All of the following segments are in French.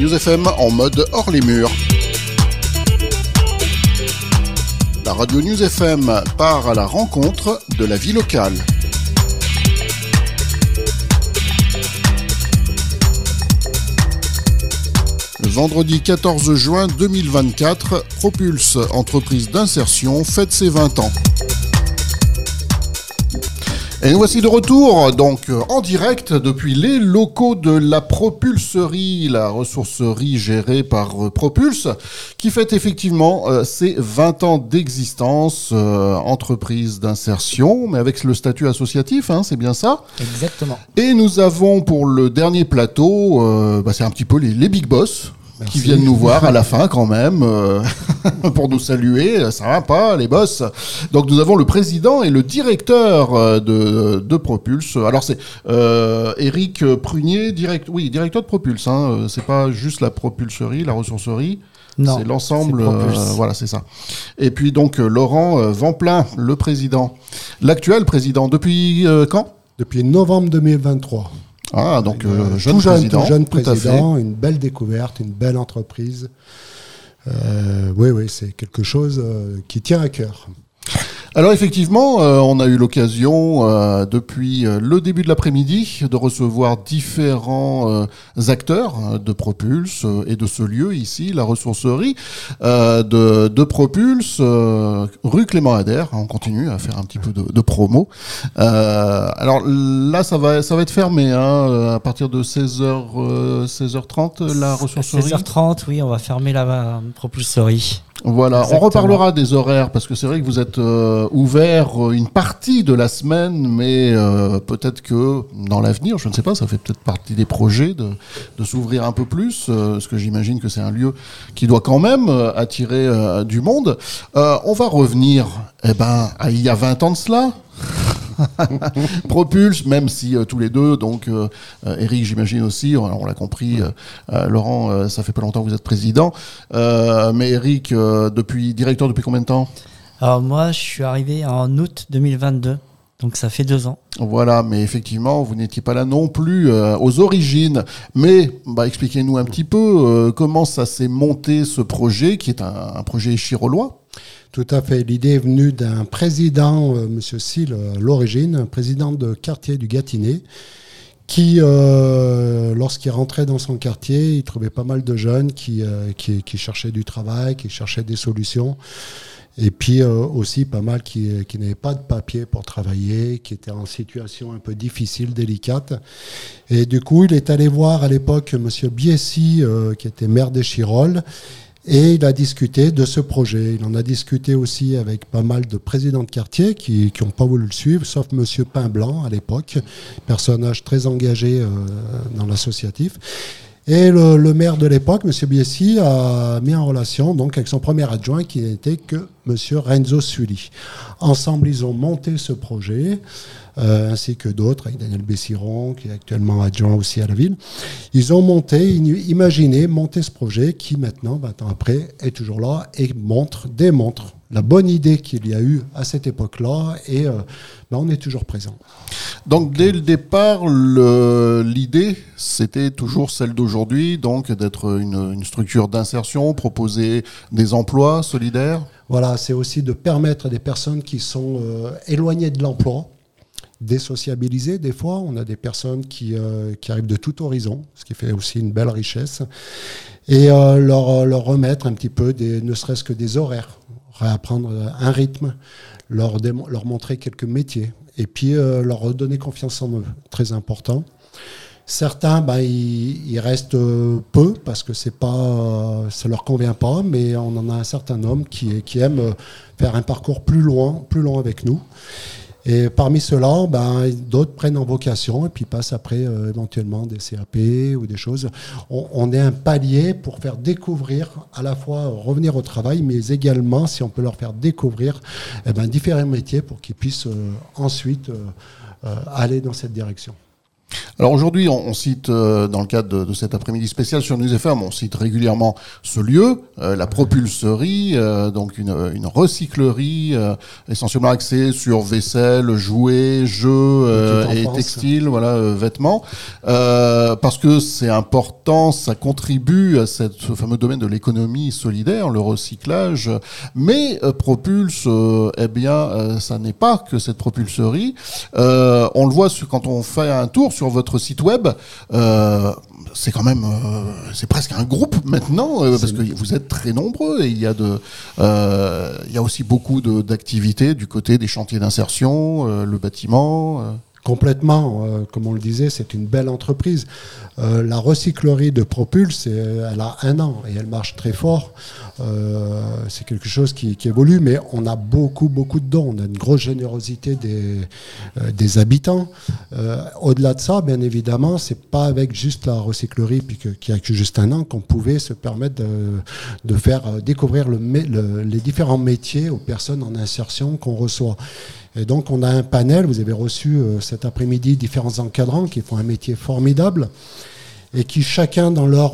News FM en mode hors les murs. La radio News FM part à la rencontre de la vie locale. Le vendredi 14 juin 2024, Propulse, entreprise d'insertion, fête ses 20 ans. Et nous voici de retour, donc en direct depuis les locaux de la Propulserie, la ressourcerie gérée par Propulse, qui fête effectivement ses 20 ans d'existence, entreprise d'insertion, mais avec le statut associatif, hein, c'est bien ça ? Exactement. Et nous avons pour le dernier plateau, c'est un petit peu les big boss. Merci. Qui viennent nous voir à la fin quand même pour nous saluer, ça va pas les boss. Donc nous avons le président et le directeur de Propulse. Alors c'est Éric Prunier, directeur de Propulse, hein. C'est pas juste la propulserie, la ressourcerie. Non, c'est l'ensemble, voilà, c'est ça. Et puis donc Laurent Vamplin, le président, l'actuel président, depuis quand ? Depuis novembre 2023. Ah, donc jeune président, une belle découverte, une belle entreprise. Oui, c'est quelque chose qui tient à cœur. Alors effectivement, on a eu l'occasion depuis le début de l'après-midi de recevoir différents acteurs de Propulse et de ce lieu ici, la ressourcerie de Propulse, rue Clément Ader. On continue à faire un petit peu de promo. Alors là, ça va être fermé hein, à partir de 16h30 la ressourcerie. 16h30, oui, on va fermer la propulserie. Voilà, exactement. On reparlera des horaires parce que c'est vrai que vous êtes ouvert une partie de la semaine, mais peut-être que dans l'avenir, je ne sais pas, ça fait peut-être partie des projets de s'ouvrir un peu plus, parce que j'imagine que c'est un lieu qui doit quand même attirer du monde. On va revenir, à il y a 20 ans de cela. Propulse, même si tous les deux, donc Éric j'imagine aussi, on l'a compris, Laurent, ça fait pas longtemps que vous êtes président, mais Éric, directeur depuis combien de temps ? Alors moi je suis arrivé en août 2022, donc ça fait 2 ans. Voilà, mais effectivement vous n'étiez pas là non plus aux origines, mais expliquez-nous un petit peu comment ça s'est monté ce projet qui est un projet chirolois. Tout à fait. L'idée est venue d'un président, M. Sille, à l'origine, un président de quartier du Gâtinais, qui, lorsqu'il rentrait dans son quartier, il trouvait pas mal de jeunes qui cherchaient du travail, qui cherchaient des solutions. Et puis aussi pas mal qui n'avaient pas de papier pour travailler, qui étaient en situation un peu difficile, délicate. Et du coup, il est allé voir à l'époque M. Biessy, qui était maire d'Échirolles, et il a discuté de ce projet. Il en a discuté aussi avec pas mal de présidents de quartier qui n'ont pas voulu le suivre, sauf M. Pain-Blanc à l'époque, personnage très engagé dans l'associatif. Et le maire de l'époque, M. Biessy, a mis en relation donc avec son premier adjoint qui n'était que M. Renzo Sully. Ensemble, ils ont monté ce projet, ainsi que d'autres, avec Daniel Bessiron, qui est actuellement adjoint aussi à la ville. Ils ont imaginé monter ce projet qui maintenant, 20 ans après, est toujours là et démontre la bonne idée qu'il y a eu à cette époque-là et on est toujours présent. Donc dès le départ, l'idée, c'était toujours celle d'aujourd'hui, donc d'être une structure d'insertion, proposer des emplois solidaires. Voilà, c'est aussi de permettre à des personnes qui sont éloignées de l'emploi, désociabilisées des fois. On a des personnes qui arrivent de tout horizon, ce qui fait aussi une belle richesse, et leur remettre un petit peu, ne serait-ce que des horaires, réapprendre un rythme, leur montrer quelques métiers, et puis leur redonner confiance en eux, très important. Certains, ils restent peu parce que ça leur convient pas, mais on en a un certain nombre qui aiment faire un parcours plus long avec nous. Et parmi ceux-là, d'autres prennent en vocation et puis passent après éventuellement des CAP ou des choses. On est un palier pour faire découvrir, à la fois revenir au travail, mais également, si on peut leur faire découvrir différents métiers pour qu'ils puissent ensuite aller dans cette direction. Alors aujourd'hui, on cite, dans le cadre de cet après-midi spécial sur News FM, on cite régulièrement ce lieu, la propulserie, donc une recyclerie essentiellement axée sur vaisselle, jouets, jeux et textiles, voilà, vêtements, parce que c'est important, ça contribue à ce fameux domaine de l'économie solidaire, le recyclage. Mais Propulse, ça n'est pas que cette propulserie. On le voit quand on fait un tour sur votre site web, c'est quand même, c'est presque un groupe maintenant, parce que vous êtes très nombreux et il y a aussi beaucoup d'activités du côté des chantiers d'insertion, le bâtiment. Complètement, comme on le disait, c'est une belle entreprise. La recyclerie de Propulse, elle a 1 an et elle marche très fort. C'est quelque chose qui évolue, mais on a beaucoup de dons. On a une grosse générosité des habitants. Au-delà de ça, bien évidemment, c'est pas avec juste la recyclerie qui a que juste 1 an qu'on pouvait se permettre de faire découvrir les différents métiers aux personnes en insertion qu'on reçoit. Et donc on a un panel, vous avez reçu cet après-midi différents encadrants qui font un métier formidable et qui chacun dans leur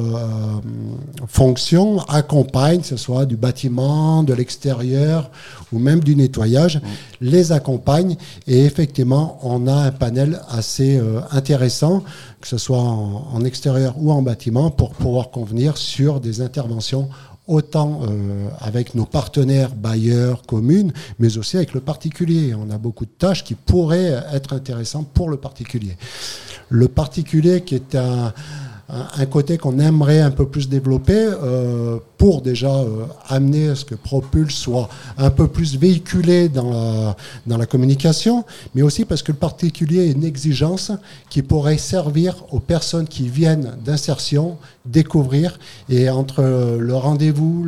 fonction accompagne, que ce soit du bâtiment, de l'extérieur ou même du nettoyage, les accompagne et effectivement on a un panel assez intéressant, que ce soit en extérieur ou en bâtiment, pour pouvoir convenir sur des interventions autant avec nos partenaires bailleurs, communes, mais aussi avec le particulier. On a beaucoup de tâches qui pourraient être intéressantes pour le particulier. Le particulier qui est un côté qu'on aimerait un peu plus développer pour déjà amener à ce que Propulse soit un peu plus véhiculé dans la communication, mais aussi parce que le particulier est une exigence qui pourrait servir aux personnes qui viennent d'insertion, découvrir, et entre le rendez-vous,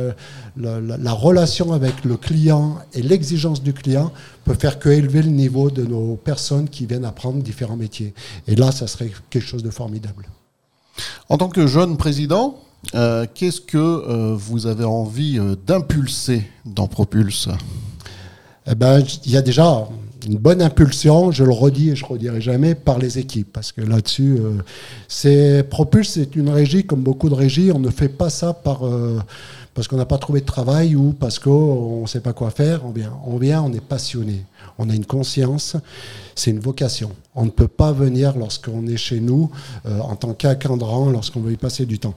la relation avec le client et l'exigence du client peut faire que élever le niveau de nos personnes qui viennent apprendre différents métiers. Et là, ça serait quelque chose de formidable. En tant que jeune président, qu'est-ce que vous avez envie d'impulser dans Propulse ? Il y a déjà une bonne impulsion, je le redis et je ne redirai jamais, par les équipes. Parce que là-dessus, Propulse, c'est une régie, comme beaucoup de régies, on ne fait pas ça parce qu'on n'a pas trouvé de travail ou parce qu'on ne sait pas quoi faire. On vient, on est passionné. On a une conscience, c'est une vocation. On ne peut pas venir lorsqu'on est chez nous en tant qu'encadrant, lorsqu'on veut y passer du temps.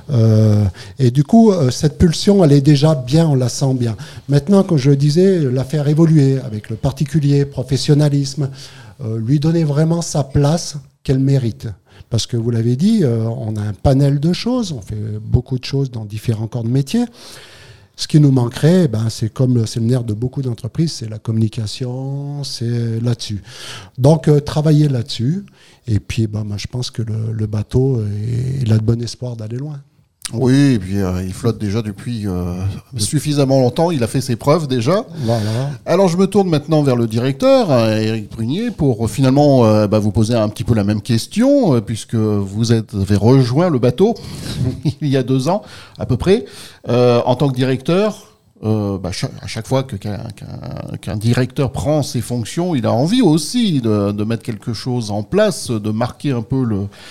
Et du coup, cette pulsion, elle est déjà bien, on la sent bien. Maintenant, comme je le disais, la faire évoluer avec le particulier, professionnalisme, lui donner vraiment sa place qu'elle mérite. Parce que vous l'avez dit, on a un panel de choses, on fait beaucoup de choses dans différents corps de métier. Ce qui nous manquerait, c'est le nerf de beaucoup d'entreprises, c'est la communication, c'est là-dessus. Donc, travailler là-dessus. Et puis, moi, je pense que le bateau, il a de bon espoir d'aller loin. Oui, et puis il flotte déjà depuis suffisamment longtemps, il a fait ses preuves déjà. Voilà. Alors je me tourne maintenant vers le directeur, Éric Prunier, pour finalement vous poser un petit peu la même question, puisque vous avez rejoint le bateau il y a 2 ans à peu près. En tant que directeur, à chaque fois qu'un directeur prend ses fonctions, il a envie aussi de mettre quelque chose en place, de marquer un peu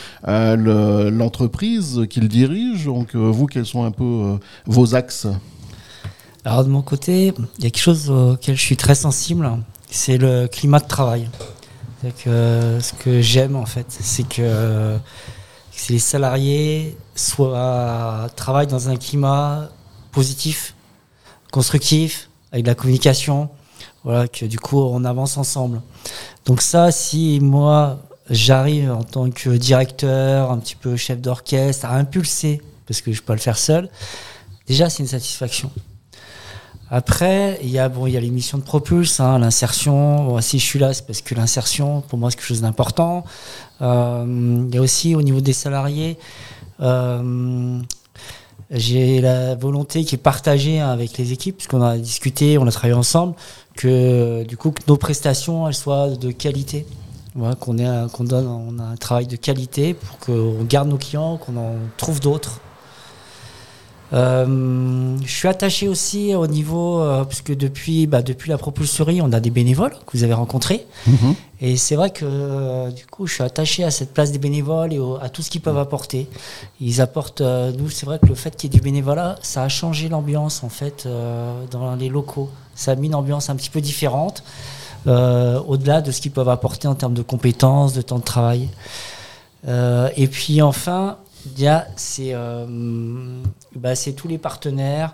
l'entreprise qu'il dirige. Donc vous, quels sont un peu vos axes ? Alors de mon côté, il y a quelque chose auquel je suis très sensible, c'est le climat de travail. Ce que j'aime en fait, c'est que les salariés travaillent dans un climat positif, constructif, avec de la communication, voilà, que du coup on avance ensemble. Donc ça, si moi j'arrive en tant que directeur, un petit peu chef d'orchestre, à impulser, parce que je peux pas le faire seul, déjà c'est une satisfaction. Après, il y a les missions de Propulse, l'insertion. Si je suis là, c'est parce que l'insertion, pour moi, c'est quelque chose d'important. Il y a aussi au niveau des salariés, j'ai la volonté qui est partagée avec les équipes, puisqu'on a discuté, on a travaillé ensemble, que du coup que nos prestations elles soient de qualité. Voilà, on a un travail de qualité pour qu'on garde nos clients, qu'on en trouve d'autres. Je suis attaché aussi au niveau, puisque depuis la propulserie, on a des bénévoles que vous avez rencontrés. Et c'est vrai que du coup, je suis attaché à cette place des bénévoles et à tout ce qu'ils peuvent apporter. Ils apportent, nous, c'est vrai que le fait qu'il y ait du bénévolat, ça a changé l'ambiance en fait dans les locaux. Ça a mis une ambiance un petit peu différente, au-delà de ce qu'ils peuvent apporter en termes de compétences, de temps de travail. Et puis enfin, c'est tous les partenaires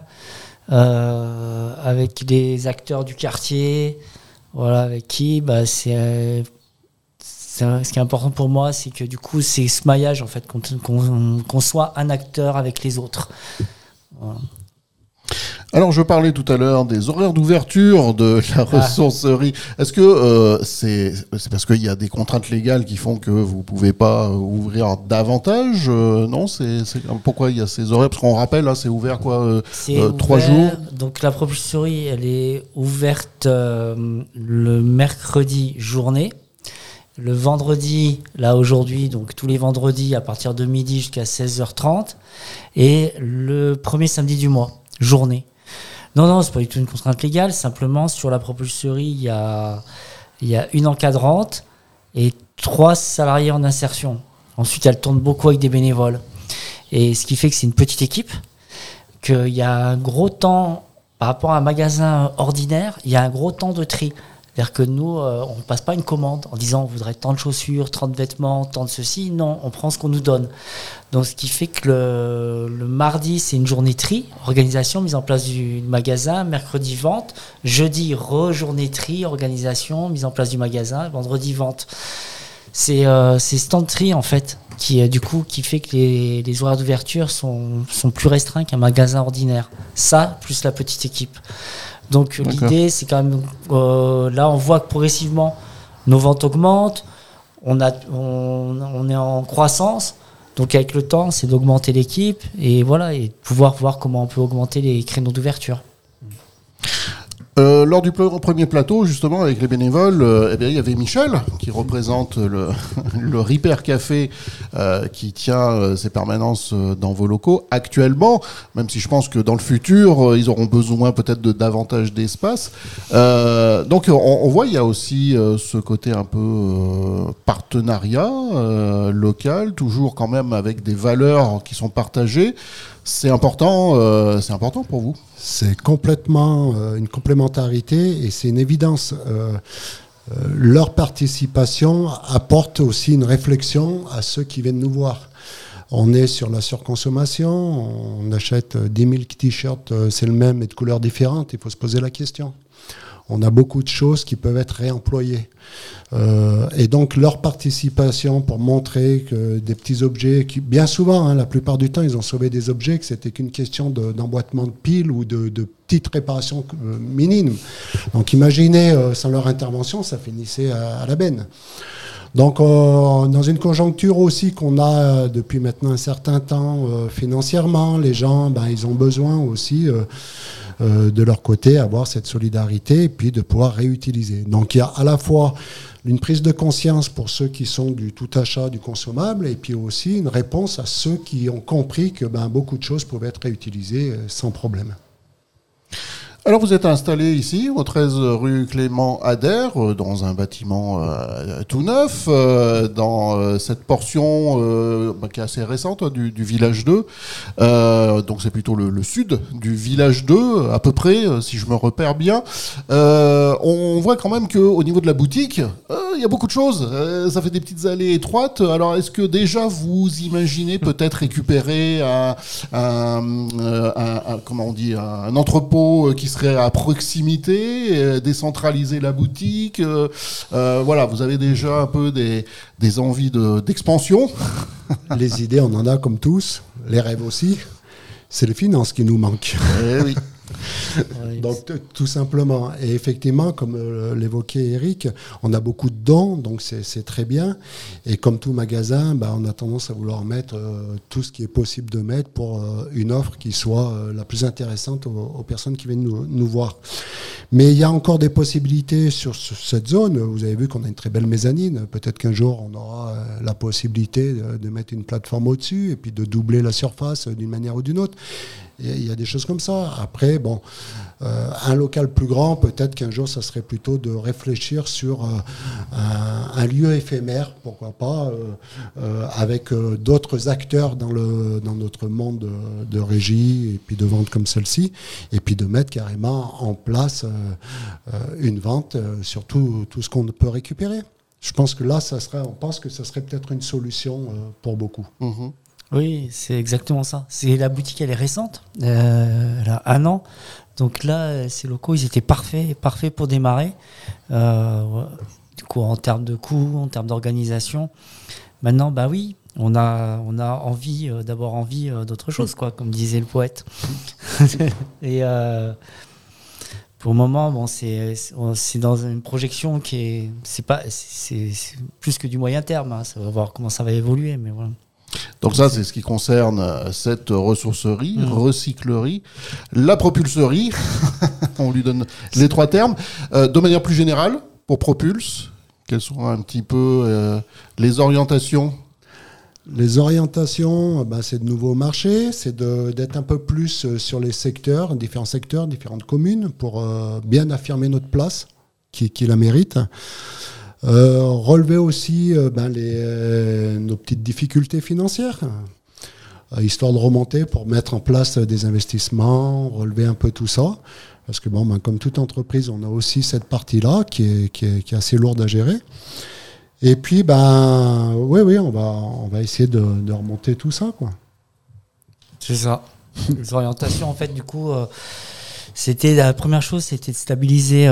avec les acteurs du quartier, voilà, avec qui ce qui est important pour moi, c'est que du coup c'est ce maillage en fait, qu'on soit un acteur avec les autres. Voilà. Alors, je parlais tout à l'heure des horaires d'ouverture de la ressourcerie. Est-ce que c'est parce qu'il y a des contraintes légales qui font que vous pouvez pas ouvrir davantage Non, pourquoi il y a ces horaires? Parce qu'on rappelle, là, c'est ouvert quoi 3 jours. Donc la propulserie, elle est ouverte le mercredi journée. Le vendredi, là aujourd'hui, donc tous les vendredis à partir de midi jusqu'à 16h30. Et le premier samedi du mois, journée. Non, c'est pas du tout une contrainte légale. Simplement, sur la propulserie, il y a une encadrante et 3 salariés en insertion. Ensuite, elle tourne beaucoup avec des bénévoles. Et ce qui fait que c'est une petite équipe, qu'il y a un gros temps, par rapport à un magasin ordinaire, il y a un gros temps de tri. C'est-à-dire que nous, on ne passe pas une commande en disant on voudrait tant de chaussures, tant de vêtements, tant de ceci. Non, on prend ce qu'on nous donne. Donc, ce qui fait que le mardi, c'est une journée tri, organisation, mise en place du magasin. Mercredi, vente. Jeudi, journée tri, organisation, mise en place du magasin. Vendredi, vente. C'est ce temps de tri, en fait, qui fait que les horaires d'ouverture sont plus restreints qu'un magasin ordinaire. Ça, plus la petite équipe. Donc l'idée, c'est quand même, là on voit que progressivement nos ventes augmentent, on est en croissance, donc avec le temps c'est d'augmenter l'équipe et voilà, et de pouvoir voir comment on peut augmenter les créneaux d'ouverture. Lors du premier plateau, justement, avec les bénévoles, il y avait Michel, qui représente le Ripper Café, qui tient ses permanences dans vos locaux actuellement, même si je pense que dans le futur, ils auront besoin peut-être de davantage d'espace. Donc, on voit, il y a aussi ce côté un peu partenariat local, toujours quand même avec des valeurs qui sont partagées. C'est important pour vous? C'est complètement une complémentarité et c'est une évidence. Leur participation apporte aussi une réflexion à ceux qui viennent nous voir. On est sur la surconsommation, on achète 10 000 t-shirts, c'est le même mais de couleurs différentes, il faut se poser la question. On a beaucoup de choses qui peuvent être réemployées. Et donc leur participation pour montrer que des petits objets, qui, bien souvent, la plupart du temps, ils ont sauvé des objets, que c'était qu'une question d'emboîtement de piles ou de petites réparations minimes. Donc imaginez, sans leur intervention, ça finissait à la benne. Donc dans une conjoncture aussi qu'on a depuis maintenant un certain temps financièrement, les gens, ils ont besoin aussi de leur côté avoir cette solidarité et puis de pouvoir réutiliser. Donc il y a à la fois une prise de conscience pour ceux qui sont du tout achat du consommable et puis aussi une réponse à ceux qui ont compris que beaucoup de choses pouvaient être réutilisées sans problème. Alors vous êtes installé ici, au 13 rue Clément Ader, dans un bâtiment tout neuf, dans cette portion qui est assez récente du village 2. Donc c'est plutôt le sud du village 2, à peu près, si je me repère bien. On voit quand même qu'au niveau de la boutique, il y a beaucoup de choses. Ça fait des petites allées étroites. Alors est-ce que déjà vous imaginez peut-être récupérer un entrepôt qui serait à proximité, décentraliser la boutique, voilà, vous avez déjà un peu des envies d'expansion. Les idées, on en a comme tous, les rêves aussi. C'est les finances qui nous manquent. Eh oui. Donc tout simplement, et effectivement comme l'évoquait Eric, on a beaucoup de dons, donc c'est très bien, et comme tout magasin, on a tendance à vouloir mettre tout ce qui est possible de mettre pour une offre qui soit la plus intéressante aux personnes qui viennent nous voir. Mais il y a encore des possibilités sur cette zone. Vous avez vu qu'on a une très belle mezzanine, peut-être qu'un jour on aura la possibilité de mettre une plateforme au-dessus et puis de doubler la surface d'une manière ou d'une autre. Il y a des choses comme ça. Après, bon, un local plus grand, peut-être qu'un jour, ça serait plutôt de réfléchir sur un lieu éphémère, pourquoi pas, avec d'autres acteurs dans notre monde de régie et puis de vente comme celle-ci, et puis de mettre carrément en place une vente sur tout ce qu'on peut récupérer. Je pense que là, on pense que ça serait peut-être une solution pour beaucoup. Mmh. Oui, c'est exactement ça. La boutique, elle est récente, elle a 1 an. Donc là, ces locaux, ils étaient parfaits pour démarrer. Du coup, en termes de coûts, en termes d'organisation. Maintenant, bah oui, on a d'abord envie d'autre chose, quoi, comme disait le poète. Et pour le moment, bon, c'est dans une projection c'est plus que du moyen terme. Hein. Ça va voir comment ça va évoluer, mais voilà. Donc ça, c'est ce qui concerne cette ressourcerie, recyclerie, la propulserie, on lui donne les 3 termes. De manière plus générale, pour Propulse, quelles sont un petit peu les orientations ? Les orientations, c'est de nouveaux marchés, c'est d'être un peu plus sur les secteurs, différentes communes, pour bien affirmer notre place, qui la mérite. Relever aussi nos petites difficultés financières, histoire de remonter pour mettre en place des investissements, relever un peu tout ça. Parce que comme toute entreprise, on a aussi cette partie-là qui est assez lourde à gérer. Et puis, oui, on va essayer de remonter tout ça, quoi. C'est ça. Les orientations, en fait, du coup, la première chose, c'était de stabiliser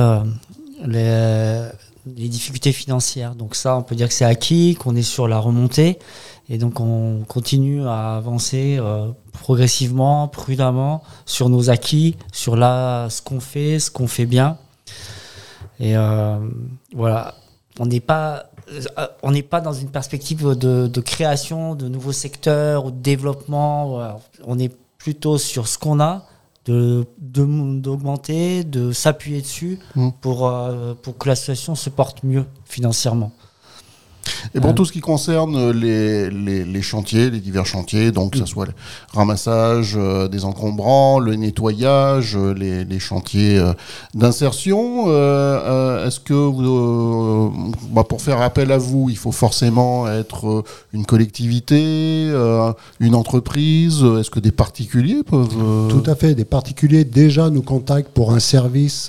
les difficultés financières. Donc ça, on peut dire que c'est acquis, qu'on est sur la remontée. Et donc, on continue à avancer progressivement, prudemment, sur nos acquis, sur ce qu'on fait bien. Et voilà, on n'est pas dans une perspective de création de nouveaux secteurs ou de développement. Voilà. On est plutôt sur ce qu'on a, d'augmenter, de s'appuyer dessus pour que la situation se porte mieux financièrement. Et pour tout ce qui concerne les chantiers, les divers chantiers, donc que ce soit le ramassage des encombrants, le nettoyage, les chantiers d'insertion, est-ce que pour faire appel à vous, il faut forcément être une collectivité, une entreprise? Est-ce que des particuliers peuvent... Tout à fait, des particuliers déjà nous contactent pour un service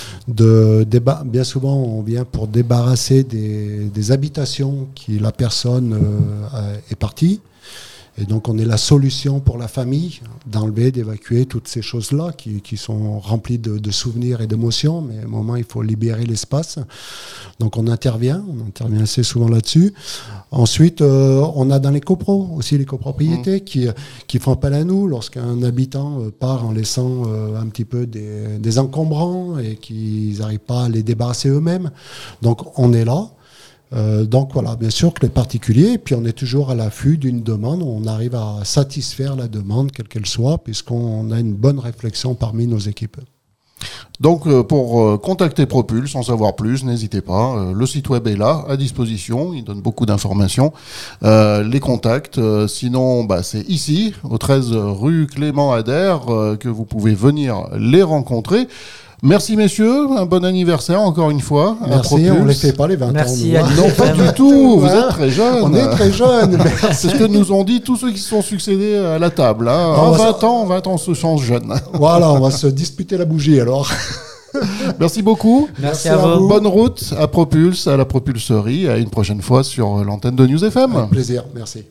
bien souvent on vient pour débarrasser des habitations qui la personne est partie. Et donc on est la solution pour la famille d'enlever, d'évacuer toutes ces choses-là qui sont remplies de souvenirs et d'émotions, mais à un moment il faut libérer l'espace. Donc on intervient assez souvent là-dessus. Ensuite, on a dans les copros aussi les copropriétés qui font appel à nous lorsqu'un habitant part en laissant un petit peu des encombrants et qu'ils n'arrivent pas à les débarrasser eux-mêmes. Donc on est là. Donc voilà, bien sûr que les particuliers, et puis on est toujours à l'affût d'une demande, on arrive à satisfaire la demande, quelle qu'elle soit, puisqu'on a une bonne réflexion parmi nos équipes. Donc pour contacter Propulse, en savoir plus, n'hésitez pas, le site web est là, à disposition, il donne beaucoup d'informations, les contacts, sinon c'est ici, au 13 rue Clément Ader, que vous pouvez venir les rencontrer. Merci messieurs, un bon anniversaire encore une fois. Merci, on ne les fait pas les 20 Merci ans. Non, pas du tout, vous êtes très jeunes. On est très jeunes. C'est ce que nous ont dit tous ceux qui se sont succédés à la table. Hein. En 20 ans, on se change jeune. Voilà, on va se disputer la bougie alors. Merci beaucoup. Merci à vous. Bonne route à Propulse, à la propulserie. À une prochaine fois sur l'antenne de News FM. Avec plaisir, merci.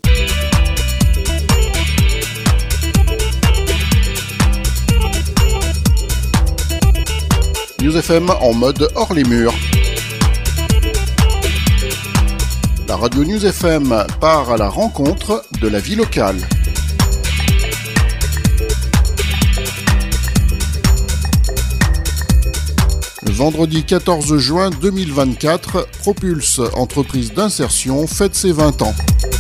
News FM en mode hors les murs. La radio News FM part à la rencontre de la vie locale. Le vendredi 14 juin 2024, Propulse, entreprise d'insertion, fête ses 20 ans.